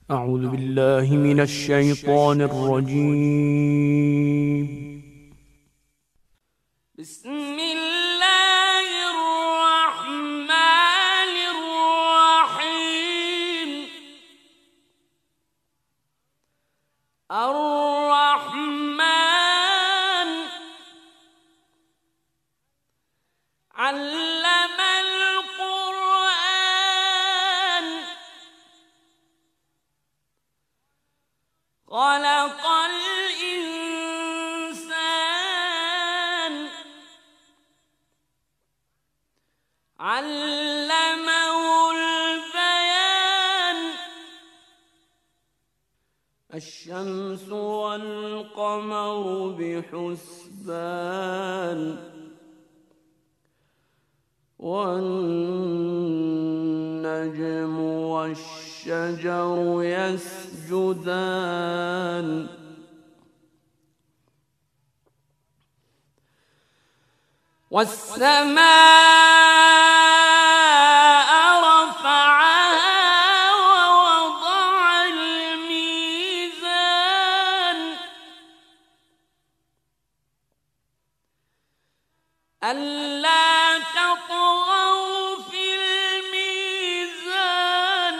أعوذ بالله من الشيطان الرجيم. بسم الله الرحمن الرحيم. الرحمن علم القرآن خلق الإنسان علمه البيان. الشمس والقمر بحسبان والنجم والشجر يسجدان والسماء رفعها ووضع الميزان ألا تطغوا في الميزان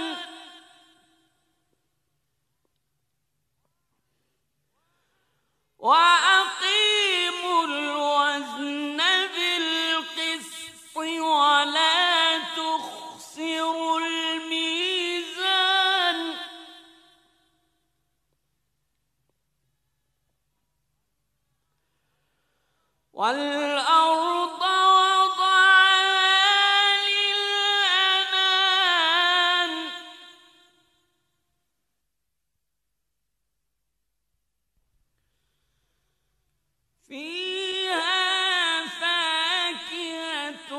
وأقيموا الوزن بالقسط ولا تخسروا الميزان والأرض وضعها للأنام فيها فاكهة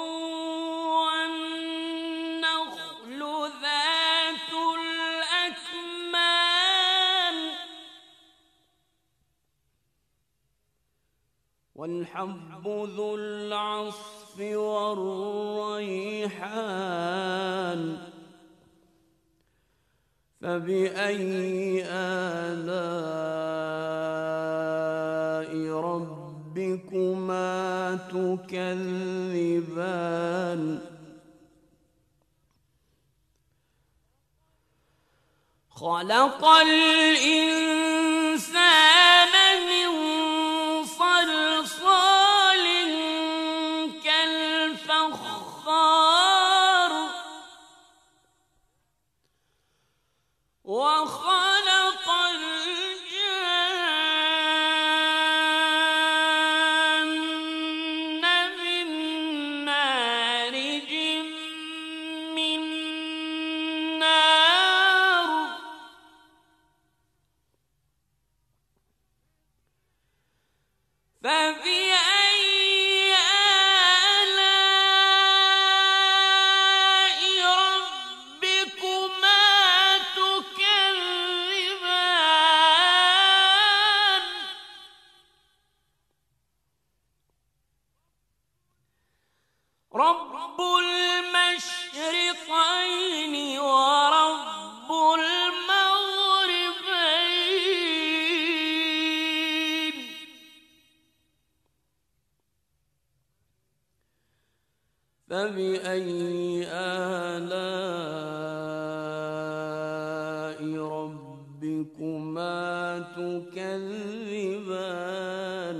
والنخل ذات الأكمام والحب ذو العصف والريحان فبأي آلاء ربكما تكذبان خلق الإنسان من صلصال كالفخار وخلق الجن من مارج من نار فبأي آلاء ربكما تكذبان رب المشرقين ورب المغربين فبأي آلاء ربكما تكذبان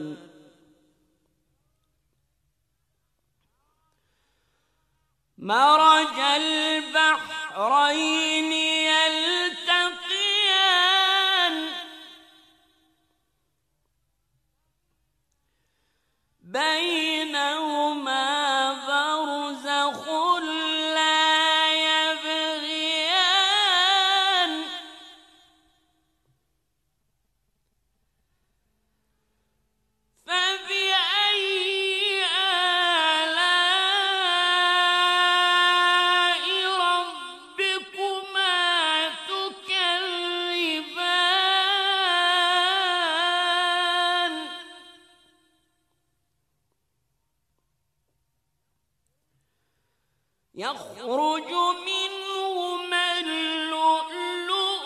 مرج البحرين يلتقيان بينهما برزخ لا يبغيان فبأي آلاء ربكما تكذبان يخرج منهما اللؤلؤ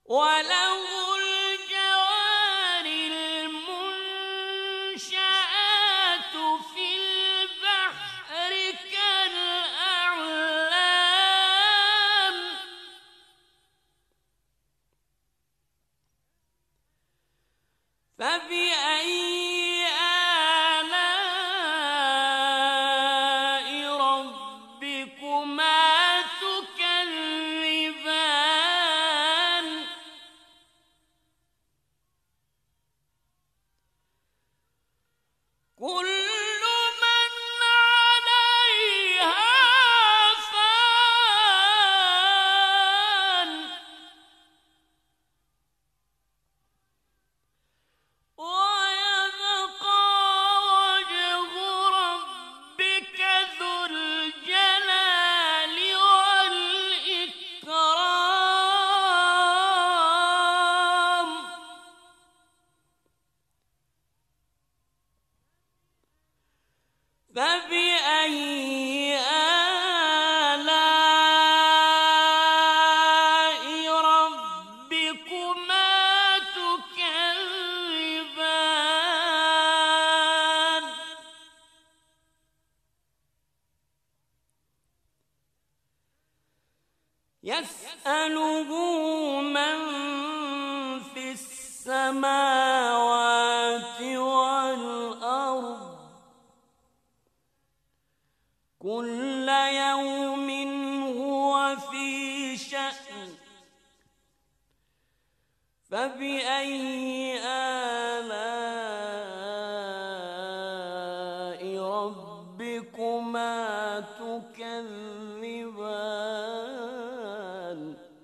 وله الجوار المنشآت في البحر كالأعلام فبأي آلاء ربكما تكذبان كل من عليها فان ويبقى وجه ربك ذو الجلال والإكرام فبأي آلاء ربكما تكذبان يسأله من في السماوات والأرض كل يوم هو في شأن فبأي آلاء ربكما تكذبان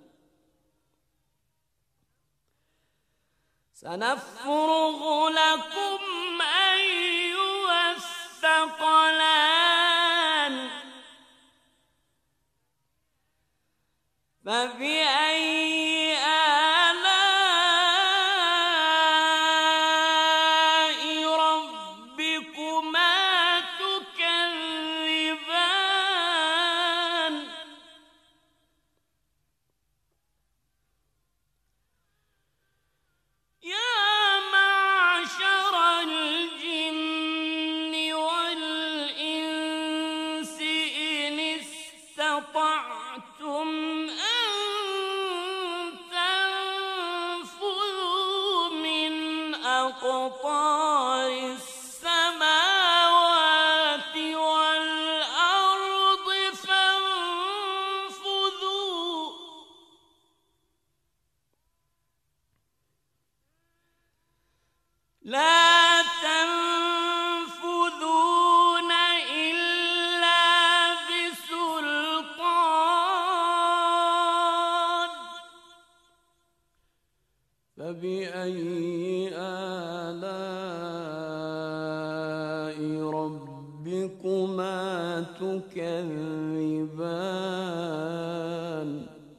سنفرغ لكم أيها الثقلان فبأي آلاء ربكما تكذبان يا معشر الجن والإنس إن استطعتم أن تنفذوا من أقطار السماوات والأرض فانفذوا لا تنفذون إلا بسلطان فبأي آلاء ربكما تكذبان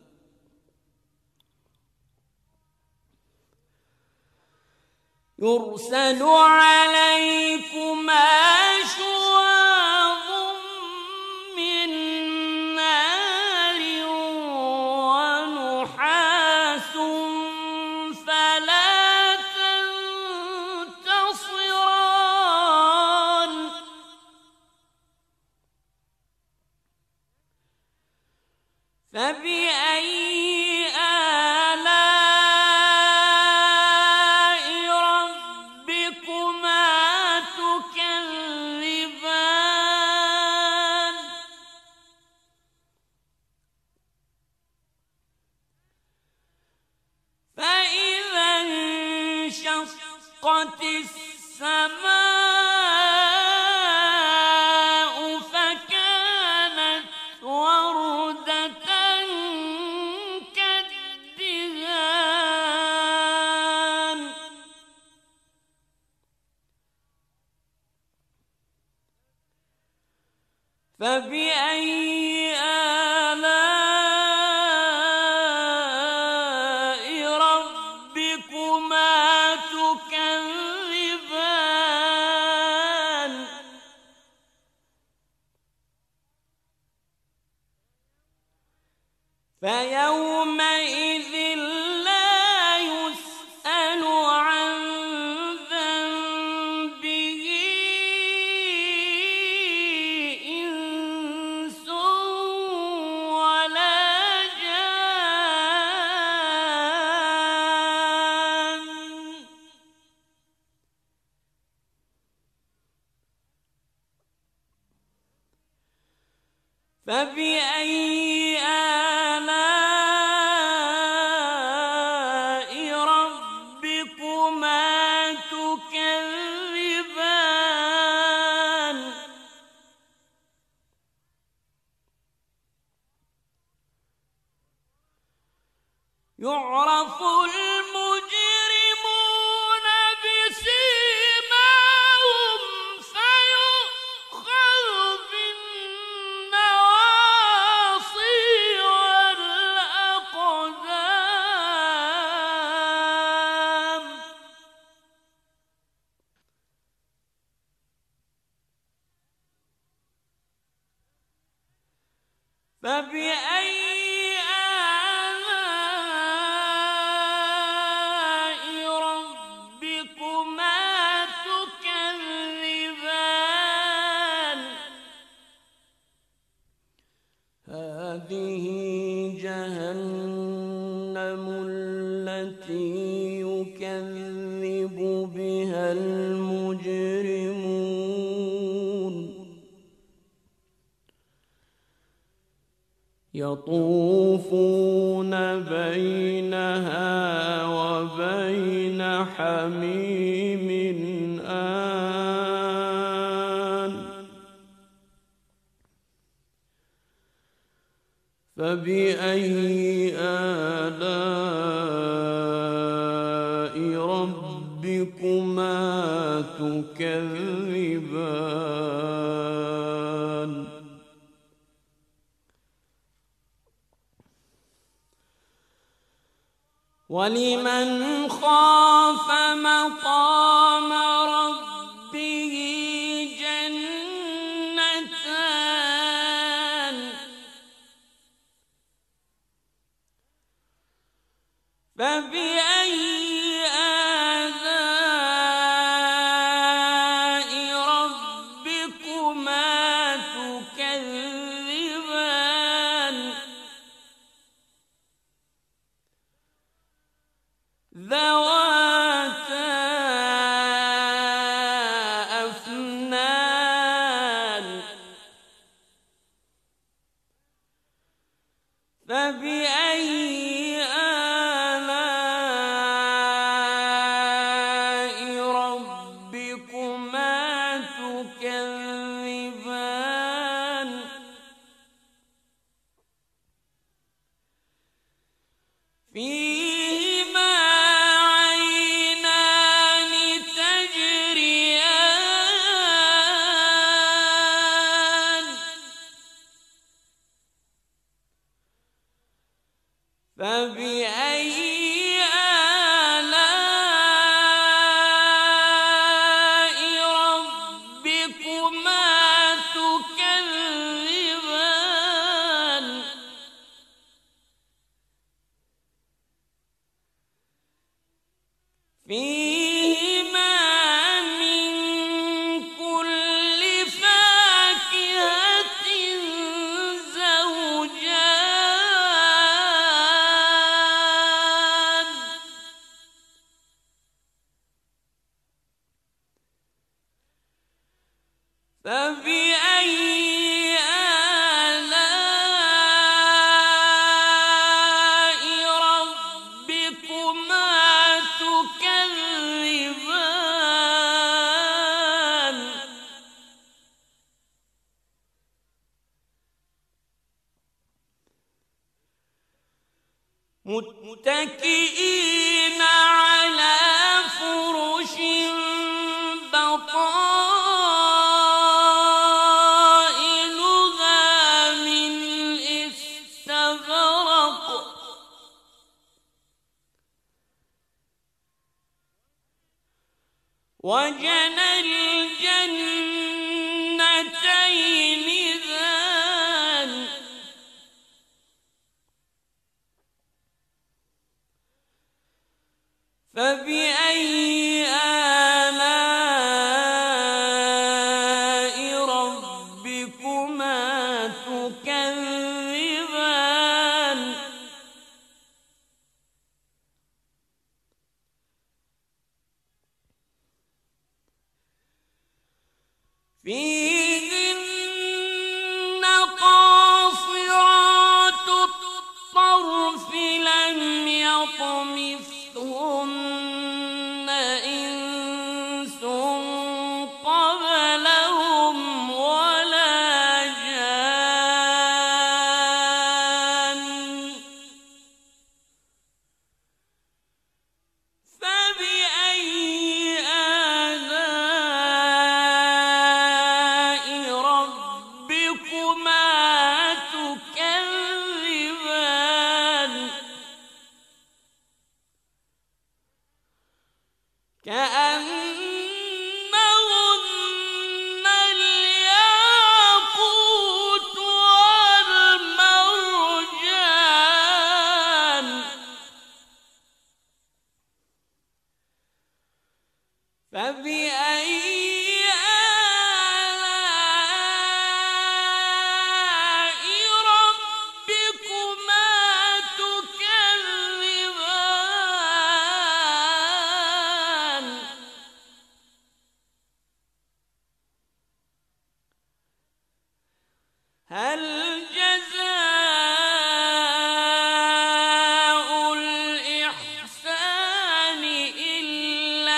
يرسل عليكما شواظ من نار ونحاس فلا تنتصران فبأي آلاء ربكما تكذبان فإذا انشقت السماء فكانت وردة كالدهان فبأي آلاء ربكما تكذبان فيومئذ لا فبأي آلاء ربكما تكذبان يعرف المجرمون بسيماهم فيؤخذ بالنواصي والأقدام فبأي آلاء ربكما تكذبان هذه جهنم التي يكذب بها المجرمون يطوفون بينها وبين حميم آن فبأي آلاء ربكما تكذبان ولمن خاف مقام ربه جنتان فبأي آلاء ربكما تكذبان ذواتا أفنان فبأي آلاء ربكما تكذبان فيهما عينان تجريان فبأي آلاء ربكما تكذبان فيهما من كل فاكهة زوجان فبأي آلاء ربكما تكذبان متكئين على فرش بطائنها من استبرق وجنى الجنتين دان فبأي آلاء ربكما تكذبان فيهن قاصرات يطمثهن إنس قبلهم ولا جان فبأي آلاء ربكما تكذبان كأنهن الياقوت والمرجان فبأي آلاء ربكما تكذبان هل جزاء الإحسان إلا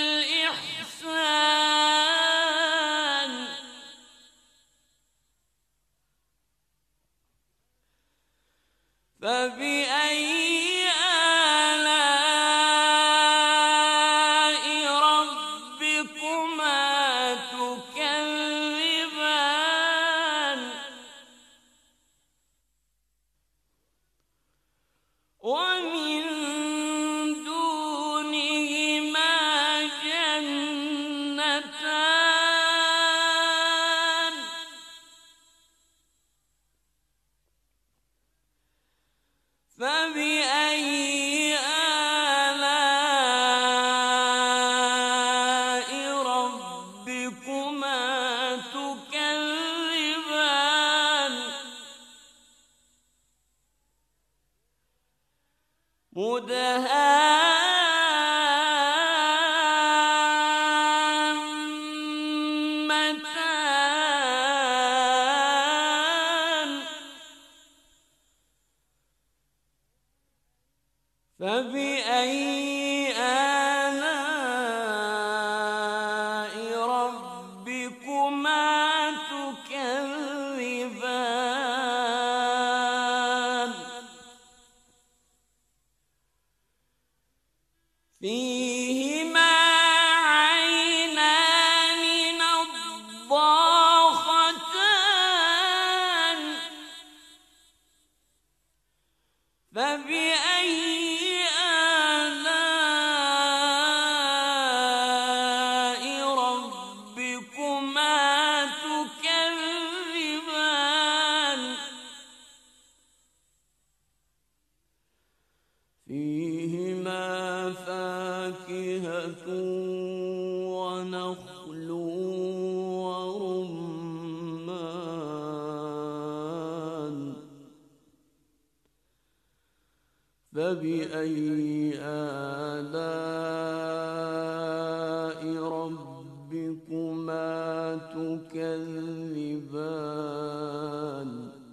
الإحسان فبأي آلاء ربكما تكذبان ومن دونهما جنتان فبأي آلاء ربكما تكذبان مدهامتان فبأي آلاء ربكما تكذبان فيهما عينان نضاختان فبأي آلاء ربكما تكذبان فيهما فاكهة ونخل ورمان فبأي آلاء ربكما تكذبان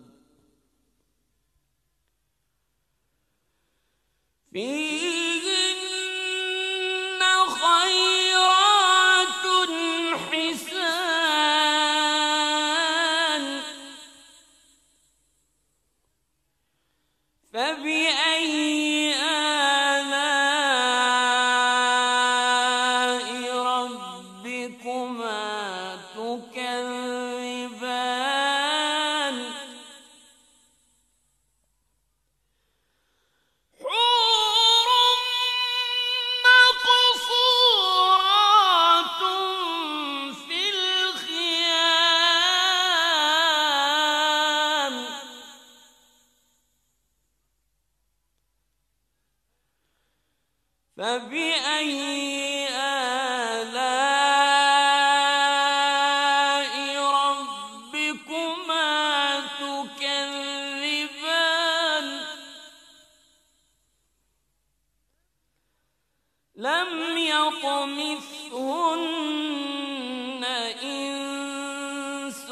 فيهن خيرات حسان فبأي آلاء ربكما تكذبان حور مقصورات في الخيام فبأي آلاء ربكما تكذبان لم يطمثهن إنس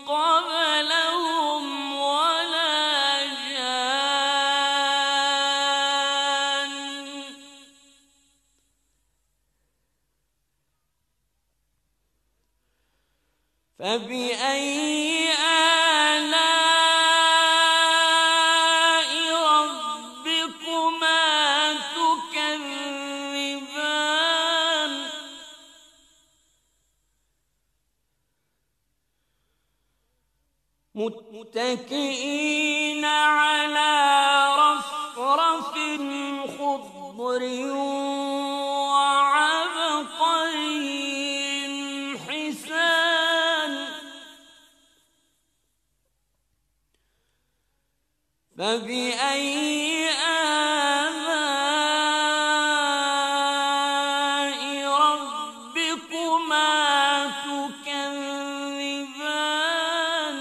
قبلهم ولا جان فبأي آلاء ربكما تكذبان متكئين على رفرف خضر وعبقري حسان فبأي آلاء ربكما تكذبان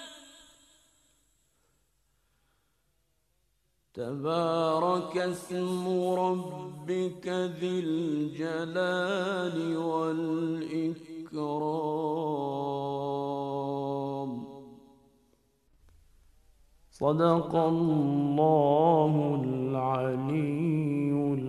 تبارك اسم ربك ذي الجلال والإكرام. صدق الله العلي